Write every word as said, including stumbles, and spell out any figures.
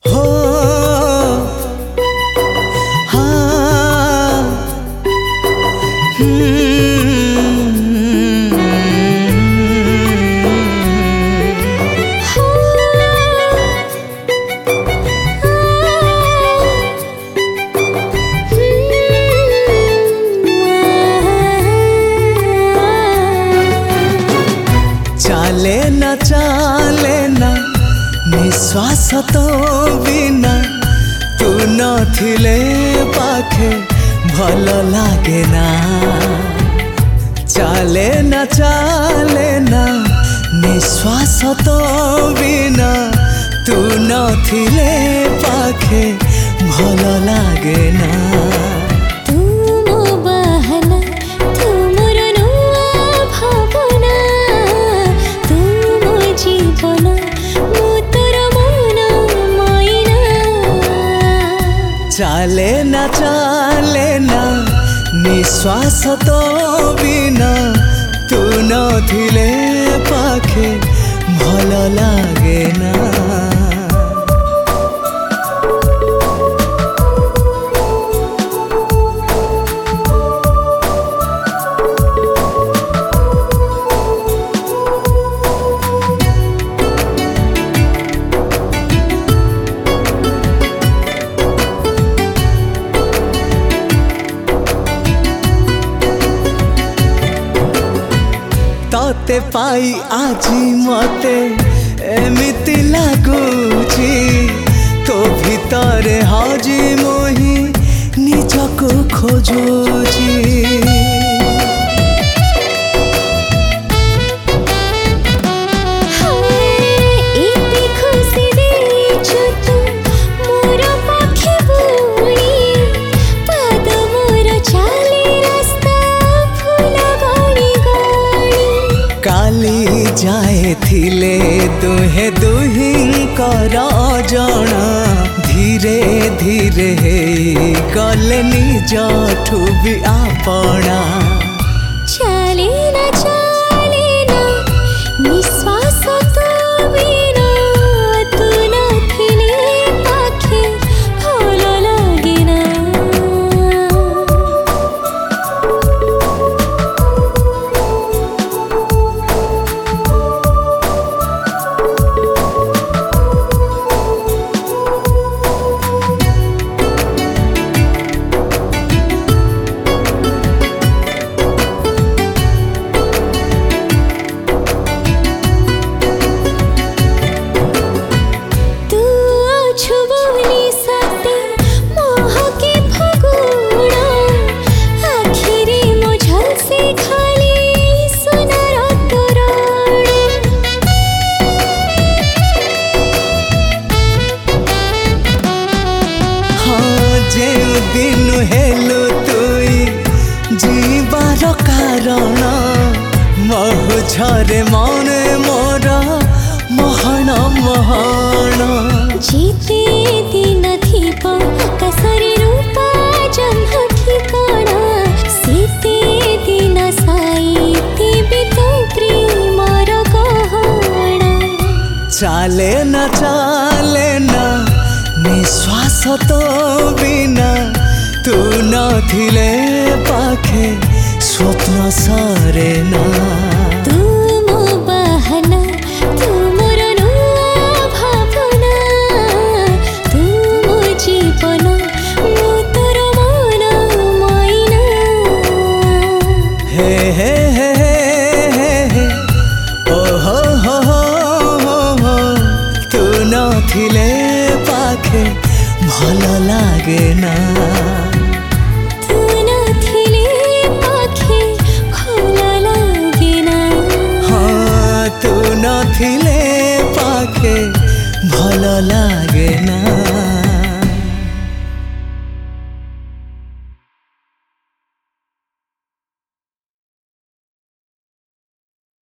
हो हाँ चाले ना चाले ना निश्वास तो बिना तू नथिले पाखे भल लागे ना। चाले ना चाले ना निश्वास तो बिना तू नथिले पाखे भल लागे ना। चाले ना चाले ना निश्वास तो बिना तू नथिले पाखे भल लागे ना। तोते पाई आजी मते एमिति लागुची तो भितरे हाजी मोही निजको खोजुची। काली जाए थिले दुहे दुहिंकर जना धीरे धीरे गले निजठु भी आपना। चाले ना चाले ना निश्वास तो बिना तू नथिले पाखे भल लागे ना। दिन हेलु तुई जीवार कारण महु झरे मने मोर महण महण। जीते दिन थीप आकाशरे रूपा जन्म ठिकाना सीते दिन साईते बितो प्रेमर गहना। चाले ना चाले ना निश्वास तो बिना तू नथिले पाखे स्वप्न सरे ना। तू मो बाहना तू मोर नुआ भावना तू मो जीवन मु तोर मन मैना। हे हे हे हे हे ओ हो हो हो हो तू नथिले पाखे भल लागे ना। तू नथिले पाखे भल लागे ना। हाँ तू नथिले पाखे भल लागे ना।